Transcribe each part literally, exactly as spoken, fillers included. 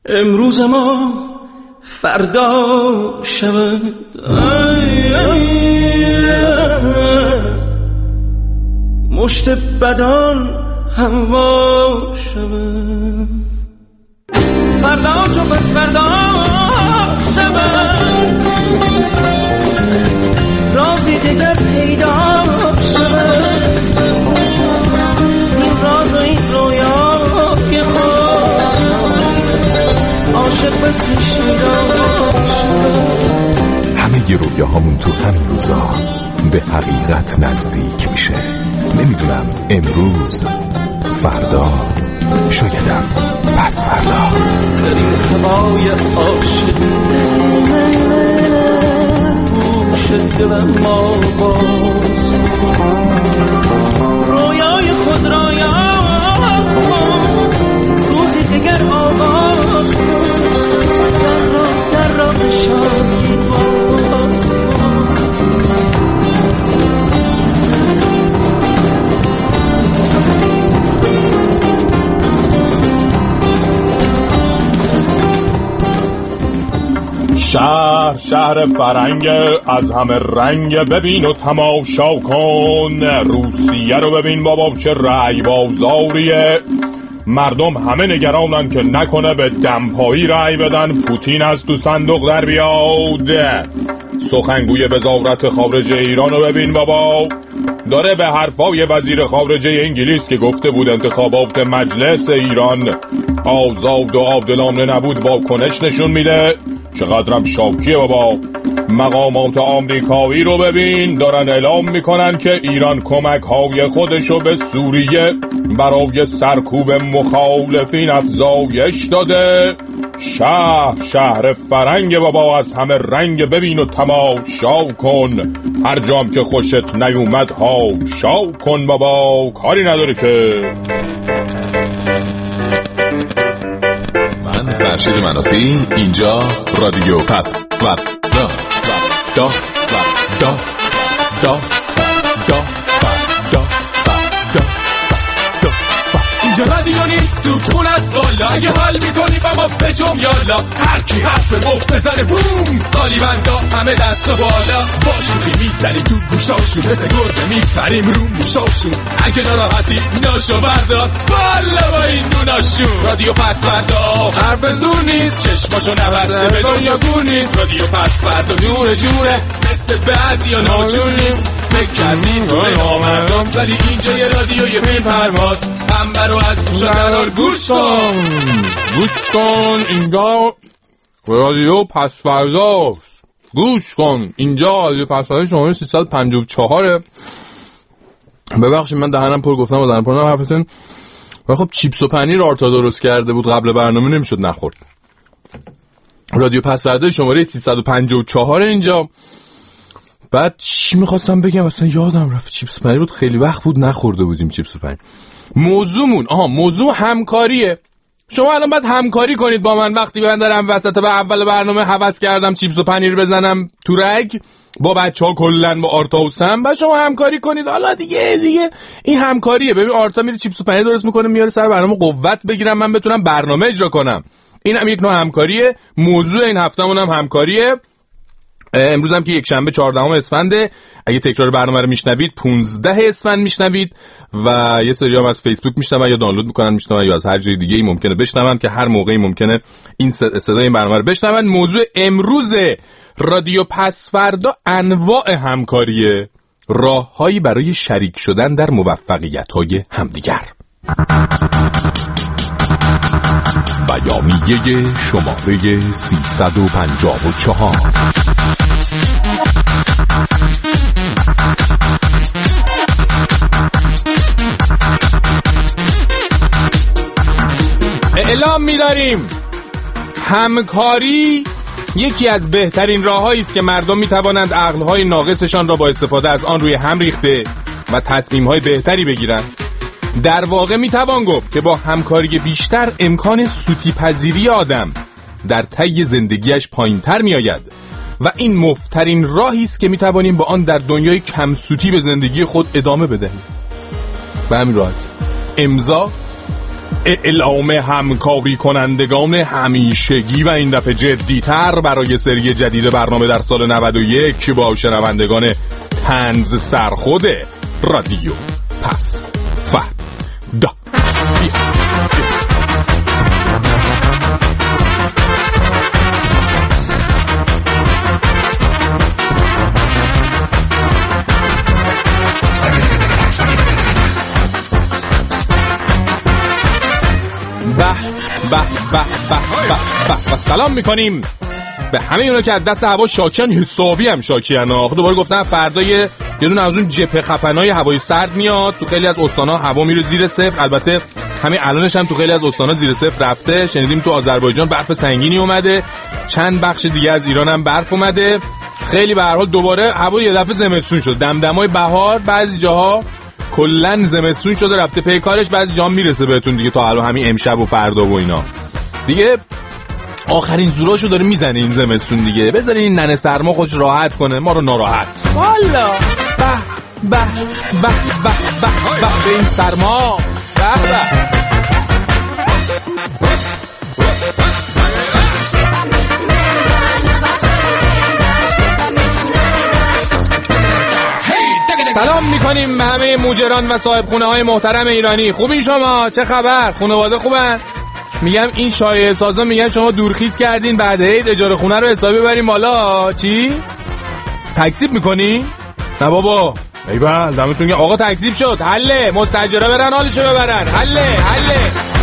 امروز ما فردا شود، مشت بدان هوا شود، فردا چو پس فردا شود، رازی دیگر پیدا شود، زین راز و این رویای خود عاشق بسی شیدا شود. همه ی رویاهامون تو همین روزا به حقیقت نزدیک میشه. نمیدونم امروز، فردا، شایدم پس فردا. در این هوای عاشقی گوش دلم ما باز، رویای خود را یاد کن، روزی دیگر آغاز کن، در راه در راه شادی باز کن. شهر شهر فرنگ از همه رنگ، ببین و تماشا کن، روسیه رو ببین بابا چه رأی بازاریه. مردم همه نگرانن که نکنه به دمپایی رأی بدن پوتین از تو صندوق در بیاد. سخنگوی وزارت خارجه ایران رو ببین بابا داره به حرفای وزیر خارجه انگلیس که گفته بود انتخابات مجلس ایران آزاد و عادلانه نبود واکنش نشون میده. چقدرم شاکیه بابا. مقامات آمریکایی رو ببین دارن اعلام میکنن که ایران کمک های خودشو به سوریه برای سرکوب مخالفین افزایش داده. شهر شهر فرنگ بابا از همه رنگ، ببین و تماشا کن، هر جام که خوشت نیومد هاشا کن بابا، کاری نداره که. من فرشید منافی، اینجا رادیو پس و دا دا دا دا دا دا اینجا رادیو نیست تو خون از بالا، اگه حال میکنی با ما بجم یالا، هر کی حرف مفت بزنه بوم، قالیبندا همه دست و بالا، با شوخی میزنیم تو گوشاشون، مثل گربه میپریم رو موشاشون، اگه ناراحتی ناشو بردار والا با این دوناشون. رادیو پس فردا حرف زور نیست، چشماشو نبسته به دنیا گور نیست، رادیو پس فردا جوره جوره مثل بعضی ها ناجور نیست. فکر کردین دوره نامرداست ولی اینجا یه رادیوی بی پرواز، همه رو از گوش قرار گوش کن گوش کن اینجا رادیو پس فرداست، گوش کن اینجا رادیو پس فردا شماره سیصد و پنجاه و چهار. ببخشید من دهنم پر گفتم و دهنم پر نم حرفتون. و خب چیپس و پنیر آرتا درست کرده بود قبل برنامه نمیشد نخورد. رادیو پس فردا شماره سیصد و پنجاه و چهار اینجا. بعد چی میخواستم بگم اصلا یادم رفت. چیپس و پنیر بود، خیلی وقت بود نخورده بودیم چیپس و پنیر. موضوعمون آها موضوع همکاریه. شما الان باید همکاری کنید با من وقتی من دارم وسط به اول برنامه هوس کردم چیپس و پنیر بزنم تو رگ با بچه ها کلن با آرتا و سم، بعد شما همکاری کنید. حالا دیگه دیگه این همکاریه. ببین آرتا میره چیپس و پنیر درست میکنه میاره سر برنامه قوت بگیرم من بتونم برنامه اجرا کنم. این هم یک نوع همکاریه. موضوع این هفتهمون هم همکاریه. امروز هم که یک شنبه چهاردهم اسفنده، اگه تکرار برنامه رو میشنوید پانزده اسفند میشنوید و یه سری هم از فیسبوک میشنون یا دانلود میکنن میشنون یا از هر جای دیگه ای ممکنه بشنون که هر موقعی ممکنه این صدای این برنامه رو بشنون. موضوع امروز رادیو پس فردا انواع همکاریه، راههایی برای شریک شدن در موفقیت‌های همدیگر. بیانیه شماره سیصد و پنجاه و چهار. اعلام می‌داریم همکاری یکی از بهترین راه‌هایی است که مردم می‌توانند عقل‌های ناقصشان را با استفاده از آن روی هم ریخته و تصمیم‌های بهتری بگیرند. در واقع میتوان گفت که با همکاری بیشتر امکان سوتی پذیری آدم در طی زندگیش پایین‌تر میآید و این مفترین راهی است که میتوانیم با آن در دنیای کم سوتی به زندگی خود ادامه بدهیم. به همین راحت. امضا اعلام همکاری کنندگان همیشگی و این دفعه جدی‌تر برای سری جدید برنامه در سال نود و یک با شنوندگان طنز سرخود رادیو پس فردا. به به به به به سلام میکنیم به همه اونا که از دست هوا شاکیان، حسابی هم شاکیان ها. دوباره گفتم فردا یه دونه از اون جبهه خفنای هوای سرد میاد. تو خیلی از استانا هوا میره زیر صفر. البته همین الانش هم تو خیلی از استانا زیر صفر رفته. شنیدیم تو آذربایجان برف سنگینی اومده، چند بخش دیگه از ایران هم برف اومده. خیلی به هر حال دوباره هوا یه دفعه زمستون شد. دمدمای بهار بعضی جاها کلن زمستون شده رفته پی کارش. بعضی جا میرسه بهتون دیگه تا الان همین امشب و فردا و اینا دیگه آخرین زوراشو داره میزنه این زمستون دیگه. بذارین این ننه سرما خودش راحت کنه، ما رو ناراحت. والا به به به به به به به این سرما به به. سلام میکنیم به همه موجران و صاحب خونه های محترم ایرانی. خوبین شما؟ چه خبر؟ خانواده خوبن؟ میگم این شایعه سازا میگن شما دورخیز کردین بعد عید اجاره خونه رو حسابی ببریم بالا. چی؟ تکذیب میکنی؟ نه بابا ایول دمتون گرم آقا، تکذیب شد. حله مستاجرا برن حالشو ببرن. حله حله.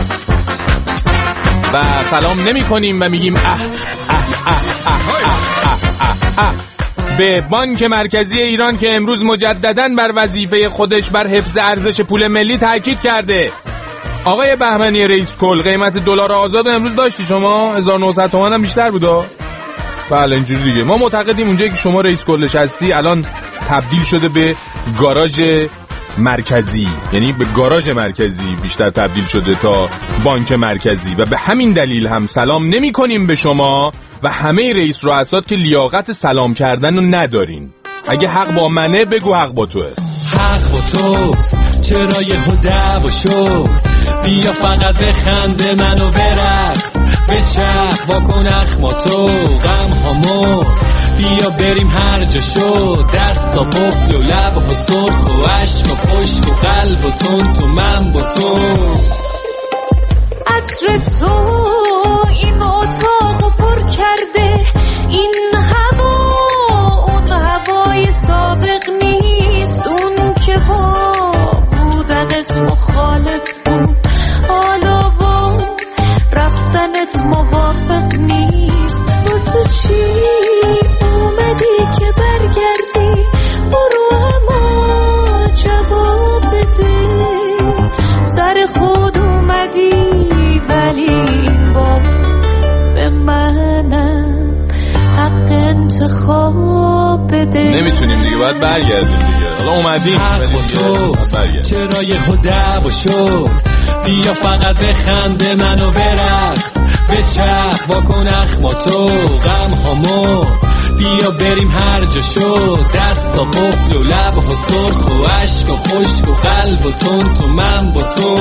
و سلام نمیکنیم و میگیم اه اه اه اه اه اه اه به بانک مرکزی ایران که امروز مجدداً بر وظیفه خودش بر حفظ ارزش پول ملی تاکید کرده. آقای بهمنی رئیس کل، قیمت دلار آزاد امروز داشتی شما؟ هزار و نهصد تومان هم بیشتر بودا؟ بله اینجوری دیگه. ما معتقدیم اونجایی که شما رئیس کلش هستی الان تبدیل شده به گاراژ مرکزی، یعنی به گاراژ مرکزی بیشتر تبدیل شده تا بانک مرکزی و به همین دلیل هم سلام نمی کنیم به شما و همه رئیس رؤسات که لیاقت سلام کردن رو ندارین. اگه حق با منه بگو حق با توه. حق با توست، چرا یه هده و شد بیا فقط بخنده منو برقص بچخ واکن اخما تو غم هامو بیا بریم هر جا شد دستا قفل و لب و سرخ و عشق و خشک و قلب و تون تو من با تو عطر تو این اتاقو پر کرده این هوا اون هوای سابق نیست اون که با بودنت مخالف بود حالا با رفتنت موافق نیست واسه چی اومدی که برگردی برو اما جواب بده سر خود اومدی ولی با به منم حق انتخاب بده نمیتونیم دیگه باید برگردیم دیگه حالا اومدیم حق با توست چرا یه هده و شد بیا فقط بخنده منو برقص بچخ واکن اخما تو غم هامو بیا بریم هر جا شد دستا قفل و لب و سرخ و عشق و خشک و قلب و تون تو من با تو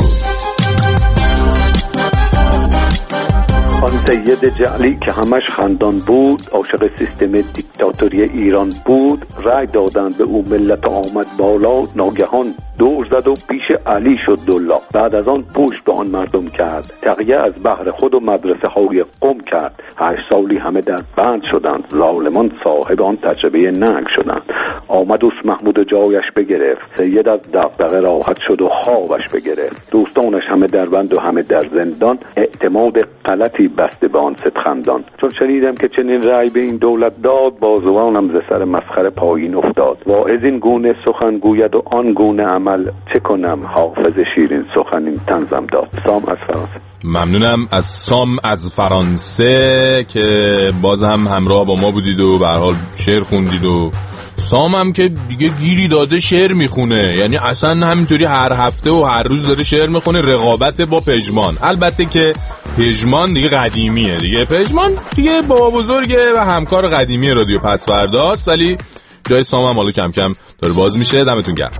آن سید جعلی که همش خندان بود عاشق سیستم دیکتاتوری ایران بود رای دادند به او ملت آمد بالا ناگهان دور زد و پیش علی شد دلا بعد از آن پشت به آن مردم کرد تقیه از بحر خود و مدرسه های قم کرد هشت سالی همه در بند شدند ظالمان صاحب آن تجربه ننگ شدند آمد اوس محمود جایش بگرفت سید از دغدغه راحت شد و خوابش بگرفت دوستانش همه در بند و همه در زندان اعتماد غلطی بسته به آن ستخندان چون شنیدم که چنین رأی به این دولت داد بازوانم ز سر مسخره پایین افتاد واعظ این گونه سخن گوید و آن گونه عمل چه کنم حافظ شیرین سخن این تنظم داد. سام از فرانسه. ممنونم از سام از فرانسه که باز هم همراه با ما بودید و به هر حال شعر خوندید و سام هم که دیگه گیری داده شعر میخونه، یعنی اصلا همینطوری هر هفته و هر روز داره شعر میخونه. رقابت با پژمان، البته که پژمان دیگه قدیمیه دیگه، پژمان دیگه بابا بزرگه و همکار قدیمی رادیو پس فرداست، ولی جای سام هم حالا کم کم داره باز میشه. دمتون گرم.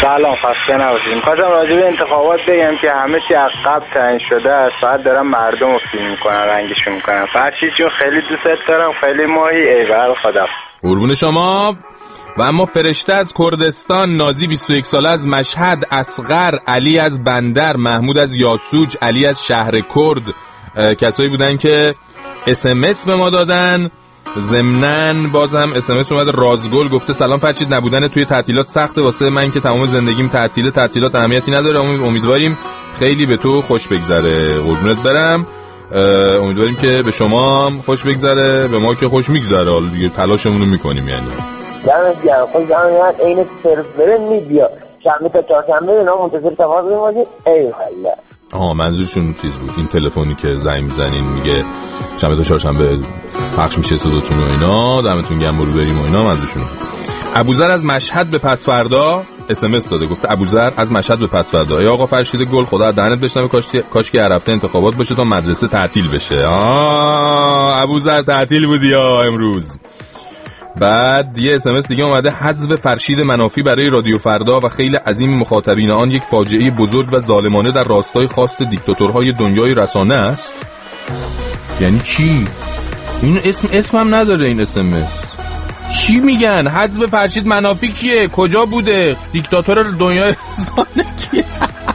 سلام، خسته نباشید. می‌خواستم راجع به انتخابات بگم که همه چی از قبل تعیین شده است، فقط دارم مردم رو فیلم می‌کنن، رنگشون می‌کنن. فرشید جون خیلی دوست دارم، خیلی ماهی ایول خدا. قربون شما. و اما فرشته از کردستان، نازی بیست و یک ساله از مشهد، اصغر، علی از بندر، محمود از یاسوج، علی از شهر کرد کسایی بودن که اس ام اس به ما دادن. ضمناً باز هم اس ام اس اومد. رازگل گفته سلام فرشید، نبودن توی تعطیلات سخته واسه من که تمام زندگیم تعطیله. تعطیلات اهمیتی نداره، امیدواریم خیلی به تو خوش بگذره. قربونت برم. امیدواریم که به شما خوش بگذره، به ما که خوش میگذره. حالا دیگه تلاشمون رو میکنیم. یعنی دمت گرم. خود زمان عین سرور میدیا شنبه تا چهارشنبه اینا منتظر تماس بمونید. ای والله. آها منظورشون چیز بود، این تلفنی که زنگ میزنین میگه شنبه تا چهارشنبه پخش میشه صداتون و اینا، دمتون گرم برو بریم و اینا منظورشون. ابوذر از مشهد به پس فردا اس ام اس داده، گفته ابوذر از مشهد به پس فردا. ای آقا فرشید گل، خدا دهنت بشنوه، کاش کاش که هر هفته انتخابات باشه تا مدرسه تعطیل بشه. آ ابوذر تعطیل بودی یا امروز؟ بعد یه اس ام اس دیگه اومده، حذف فرشید منافی برای رادیو فردا و خیلی عظیم مخاطبین آن یک فاجعه بزرگ و ظالمانه در راستای خواست دیکتاتورهای دنیای رسانه است. یعنی چی؟ این اسم اسمم نداره این اس ام اس. چی میگن؟ حذف فرشید منافی کیه؟ کجا بوده؟ دیکتاتور دنیای رسانه کیه؟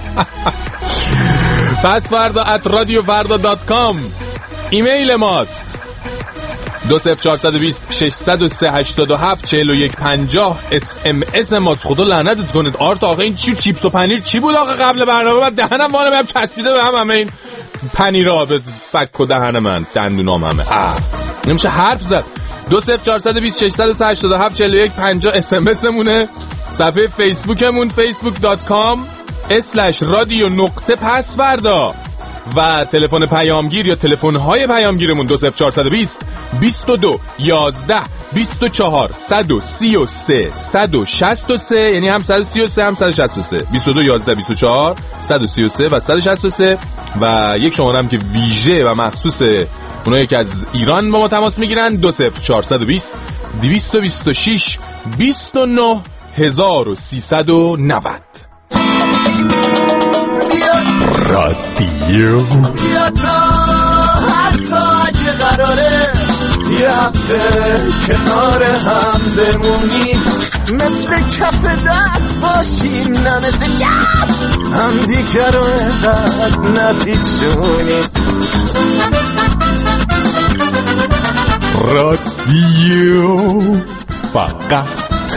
پس فردا ات رادیو فردا دات کام ایمیل ماست. دو صفر چهارصد و بیست ششصد و سه هشتاد و هفت چهل و یک پنجاه اس ام اس ماست. خدا لعنتت کنید آرت. آقا این چی چیپس و پنیر چی بود آقا قبل برنامه؟ بعد دهنم وانه بهم چسبیده به هم همه این پنیرا به فک و دهن من دندونام همه. آه نمیشه حرف زد. دو صفر چهارصد و بیست ششصد و سه هشتاد و هفت چهل و یک پنجاه اس ام اس مونه. صفحه فیسبوکمون فیسبوک دات کام اسلش رادیو نقطه پس فردا و تلفن پیامگیر یا تلفن‌های پیامگیرمون دو صفر چهارصد و بیست بیست و دو یازده بیست و چهار صد و سی و سه صد و شصت و سه، یعنی هم صد و سی و سه هم صد و شصت و سه. بیست و دو یازده بیست و چهار صد و سی و سه و صد و شصت و سه. و یک شماره هم که ویژه و مخصوص اونایی که از ایران با ما تماس میگیرن دو صفر چهارصد و بیست دویست و بیست و شش بیست و نه هزار و سیصد و نود. رادیو بیا تا حتی اگه قراره یه هفته کنار هم بمونیم، مثل کف دست باشیم نه مثل شب هم دیگر رو اینقدر نپیچونیم. رادیو فقط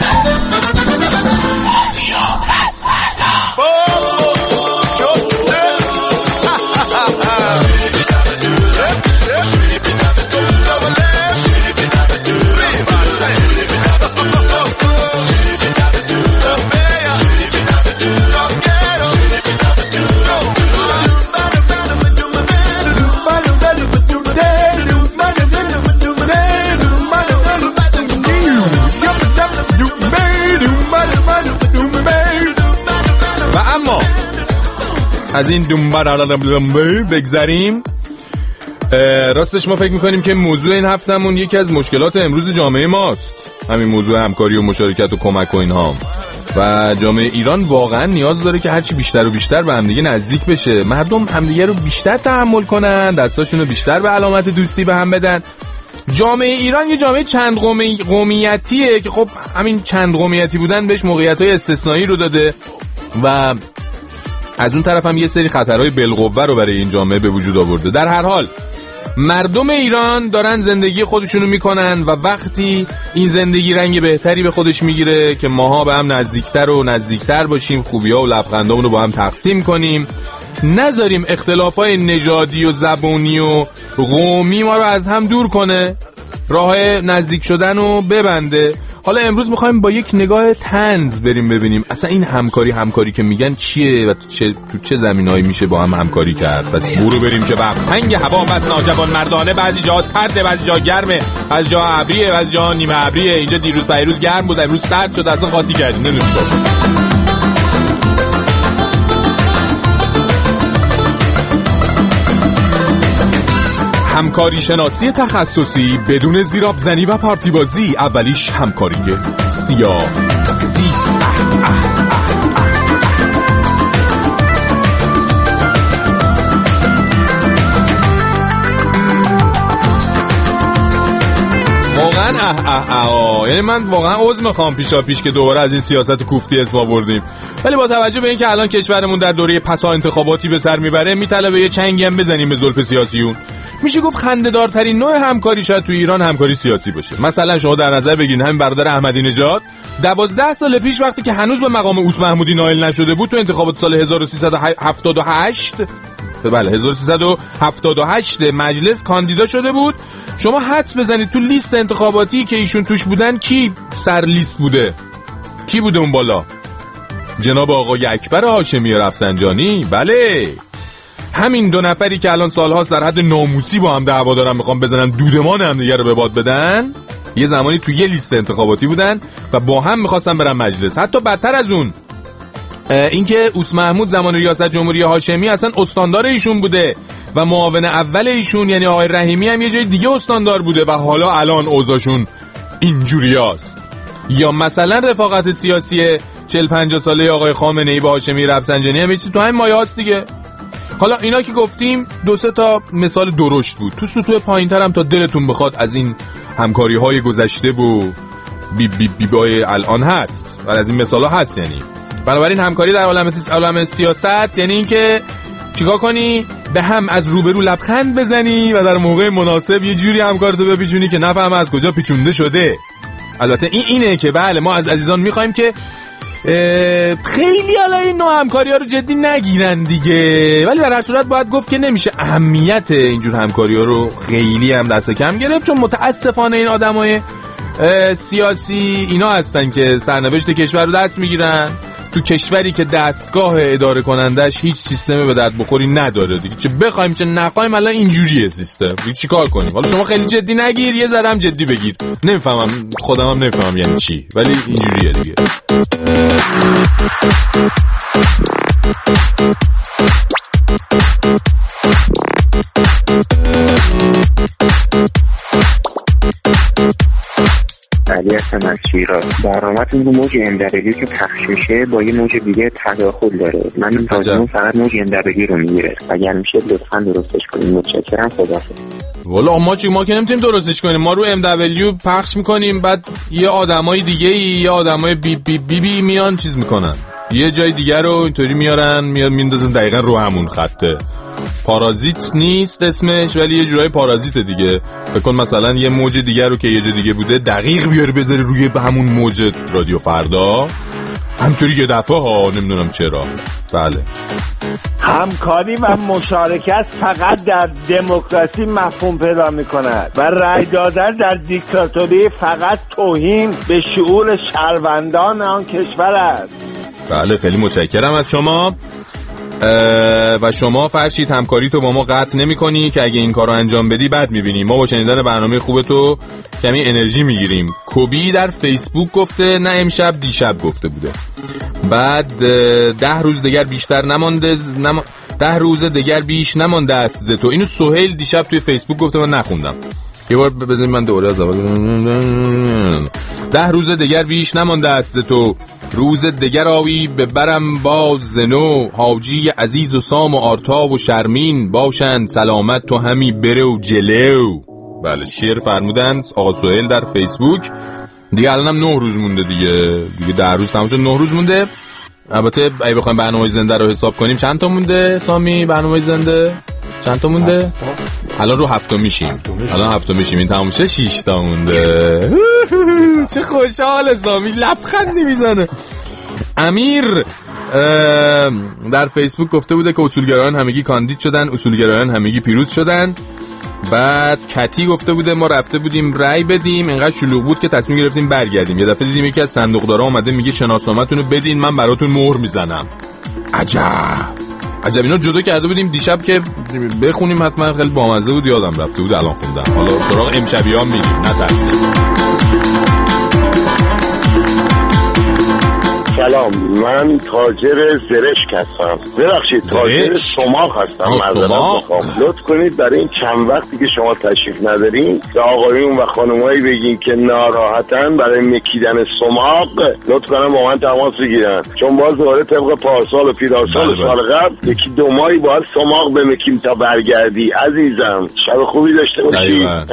از این دنبال بگذاریم. راستش ما فکر میکنیم که موضوع این هفتمون یکی از مشکلات امروز جامعه ماست، همین موضوع همکاری و مشارکت و کمک و اینها. و جامعه ایران واقعا نیاز داره که هرچی بیشتر و بیشتر به همدیگه نزدیک بشه، مردم همدیگه رو بیشتر تحمل کنن، دستاشون رو بیشتر به علامت دوستی به هم بدن. جامعه ایران یه جامعه چند قومی... قومیتیه که خب همین چند قومیتی بودن بهش موقعیت‌های استثنایی رو داده و از اون طرف هم یه سری خطرهای بالقوه رو برای این جامعه به وجود آورده. در هر حال مردم ایران دارن زندگی خودشونو میکنن و وقتی این زندگی رنگ بهتری به خودش میگیره که ماها به هم نزدیکتر و نزدیکتر باشیم، خوبی‌ها و لبخندامون رو با هم تقسیم کنیم، نذاریم اختلافای نژادی و زبانی و قومی ما رو از هم دور کنه، راه نزدیک شدن رو ببنده. حالا امروز میخوایم با یک نگاه طنز بریم ببینیم اصلا این همکاری همکاری که میگن چیه و تو چه, تو چه زمینهایی میشه با هم همکاری کرد. پس برو بریم که وقت تنگ هوا بس ناجوان مردانه، بعضی جا سرده بعضی جا گرمه، بعضی جا ابریه بعضی جا نیمه ابریه. اینجا دیروز پیروز گرم بود امروز سرد شد، اصلا قاطی کردیم نمیشه. همکاری شناسی تخصصی بدون زیراب زنی و پارتی بازی. اولیش همکاری سیاه سی اه اه اه اه. واقعا اه اه اه یعنی من واقعا عذر میخوام پیشا پیش که دوباره از این سیاست کوفتی اسم آوردیم، ولی با توجه به اینکه الان کشورمون در دوره پسا انتخاباتی به سر میبره میطلبه یه چنگی هم بزنیم به زلف سیاسیون. میشه گفت خنده‌دارترین نوع همکاری شاید تو ایران همکاری سیاسی باشه. مثلا شما در نظر بگیرید همین برادر احمدی نژاد دوازده سال پیش وقتی که هنوز به مقام اوس محمودی نائل نشده بود تو انتخابات سال هزار و سیصد و هفتاد و هشت بله هزار و سیصد و هفتاد و هشت مجلس کاندیدا شده بود. شما حدس بزنید تو لیست انتخاباتی که ایشون توش بودن کی سر لیست بوده؟ کی بوده اون بالا؟ جناب آقای اکبر هاشمی رفسنجانی. بله همین دو نفری که الان سالهاست در حد ناموسی با هم دعوا دارن میخوان بزنن دودمان هم دیگه رو به باد بدن، یه زمانی تو یه لیست انتخاباتی بودن و با هم میخواستن برن مجلس. حتی بدتر از اون اینکه اوس محمود زمان ریاست جمهوری هاشمی اصلا استاندار ایشون بوده و معاون اول ایشون یعنی آقای رحیمی هم یه جای دیگه استاندار بوده و حالا الان اوضاعشون اینجوریاست. یا مثلا رفاقت سیاسی چهل پنجاه ساله آقای خامنه‌ای با هاشمی رفسنجانی هم چیزی تو همین مایه‌هاست دیگه. حالا اینا که گفتیم دو سه تا مثال درشت بود. تو سطوح پایین‌تر هم تا دلتون بخواد از این همکاری‌های گذشته و بی بی بی بای الان هست و از این مثالا هست. یعنی بنابراین همکاری در عالم عالم سیاست یعنی این که چیکار کنی؟ به هم از روبرو لبخند بزنی و در موقع مناسب یه جوری همکارتو بپیچونی که نفهم از کجا پیچونده شده. البته این اینه که بله ما از عزیزان می‌خوایم که خیلی حالا این نوع همکاری‌ها رو جدی نگیرن دیگه، ولی در هر صورت باید گفت که نمیشه اهمیت اینجور همکاری‌ها رو خیلی هم دست کم گرفت، چون متاسفانه این آدمای سیاسی اینا هستن که سرنوشت کشور رو دست میگیرن تو کشوری که دستگاه اداره کنندش هیچ سیستم به درد بخوری نداره دیگه. چه بخوایم چه نخوایم الان اینجوریه سیستم. دیگه چیکار کنیم؟ حالا شما خیلی جدی نگیر، یه ذره هم جدی بگیر. نمیفهمم، خودم هم نمیفهمم یعنی چی، ولی اینجوریه دیگه. علی هستم از شیراز. برنامه‌تون رو موج ام دبلیو که پخش میشه با یه موج دیگه تداخل داره. من تازمون فقط موج ام دبلیو رو میگیره. اگر میشه لطفاً درستش کنید. متشکرم. خداحافظ. والا ما چی ما که نمیتونیم درستش کنیم. ما رو ام دبلیو پخش میکنیم، بعد یه آدمای دیگه یه آدمای بی بی بی بی میان چیز میکنن، یه جای دیگه رو اینطوری میارن میاد میندازن دقیقاً رو همون خطه. پارازیت نیست اسمش، ولی یه جورای پارازیت دیگه. بکن مثلا یه موج دیگه رو که یه جای دیگه بوده دقیق بیاره بذاره روی همون موج رادیو فردا، همطوری یه دفعه ها، نمیدونم چرا. بله همکاری و مشارکت فقط در دموکراسی مفهوم پیدا می‌کند و رأی دادن در دیکتاتوری فقط توهین به شعور شهروندان آن کشور است. بله خیلی متشکرم از شما. و شما فرشید همکاری تو با ما قطع نمی کنی که اگه این کار رو انجام بدی بد میبینی. ما با شنیدن برنامه خوب تو کمی انرژی میگیریم. کوبی در فیسبوک گفته نه امشب دیشب گفته بوده. بعد ده روز دیگر بیشتر نمانده نم... ده روز دیگر بیش نمانده است ز تو. اینو سهیل دیشب توی فیسبوک گفته، من نخوندم. یه بار بزنید من دوره از اول. ده روز دیگر بیش نمانده است تو، روز دیگر آوی به برم باز زنو، حاجی عزیز و سام و آرتاب و شرمین باشند سلامت تو همی بره و جلو. بله شعر فرمودند آقا سهیل در فیسبوک. دیگه الان هم نه روز مونده دیگه دیگه ده روز تموم شد، نه روز مونده. البته اگه بخوایم برنامه زنده رو حساب کنیم چند تا مونده سامی؟ برنامه زنده چند تا مونده؟ الان رو هفتم میشیم. الان هفتم میشیم، این تموم شه شش تا مونده. چه خوشحال سامی، لبخندی میزنه. امیر در فیسبوک گفته بوده که اصولگرایان همگی کاندید شدن، اصولگرایان همگی پیروز شدن. بعد کتی گفته بوده ما رفته بودیم رای بدیم، اینقدر شلوغ بود که تصمیم گرفتیم برگردیم. یه دفعه دیدیم یکی از صندوقدارا اومده میگه شناسنامه‌تون رو بدین من براتون مهر میزنم. عجب عجب. اینا جدا کرده بودیم دیشب که بخونیم، حتما خیلی بامزه بود، یادم رفته بود الان خوندم. حالا سراغ امشبیان میریم، نترسید. سلام، من تاجر زرشک هستم. ببخشید تاجر سماق هستم. معذرت میخوام. لطف کنید برای این چند وقتی که شما تشریف ندارین به آقایون و خانمایی بگین که ناراحتن برای مکیدن سماق لطف کنن با من تماس بگیرن، چون باز دوباره طبق پارسال و پیرارسال سال قبل یکی دو ماهی باید سماق بمکیم تا برگردی. عزیزم شب خوبی داشته باشید.